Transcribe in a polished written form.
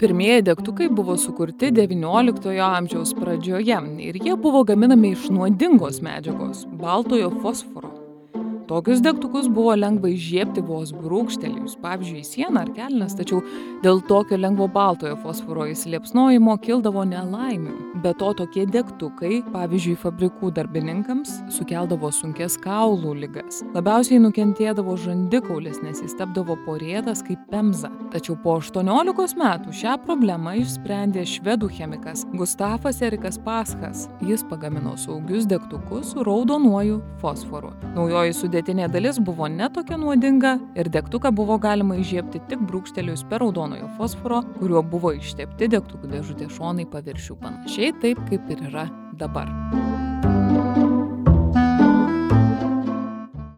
Pirmieji degtukai buvo sukurti XIX amžiaus pradžioje ir jie buvo gaminami iš nuodingos medžiagos – baltojo fosforo. Tokius degtukus buvo lengva įžiebti vos brūkštelėjus, pavyzdžiui, į sieną ar kelnes, tačiau dėl tokio lengvo baltojo fosforo įsiliepsnojimo kildavo nelaimių. Be to, tokie degtukai, pavyzdžiui, fabrikų darbininkams, sukeldavo sunkias kaulų ligas. Labiausiai nukentėdavo žandikaulis, nes jis tapdavo porėtas kaip pemza. Tačiau po 18 metų šią problemą išsprendė švedų chemikas Gustafas Erikas Paschas. Jis pagamino saugius degtukus su raudonuoju fosforu. Naujoji sudėtinė dalis buvo ne tokia nuodinga ir degtuką buvo galima įžiebti tik brūkštelėjus per raudonojo fosforo, kuriuo buvo ištepti degtukų dėžutės šonai paviršių, panašiai taip, kaip ir yra dabar.